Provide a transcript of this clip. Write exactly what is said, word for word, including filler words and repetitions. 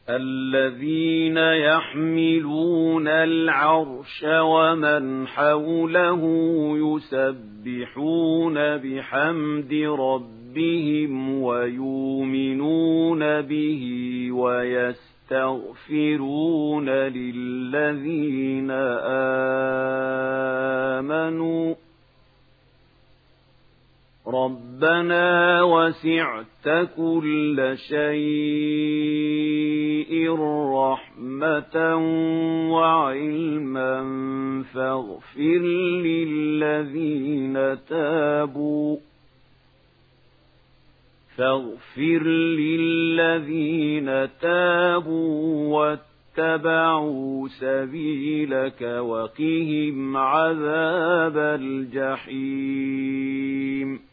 الذين يحملون العرش ومن حوله يسبحون بحمد ربهم ويؤمنون به ويستغفرون للذين آمنوا ربنا وسعت كل شيء رحمة وعلما فاغفر للذين تابوا فاغفر للذين تابوا واتبعوا سبيلك وقهم عذاب الجحيم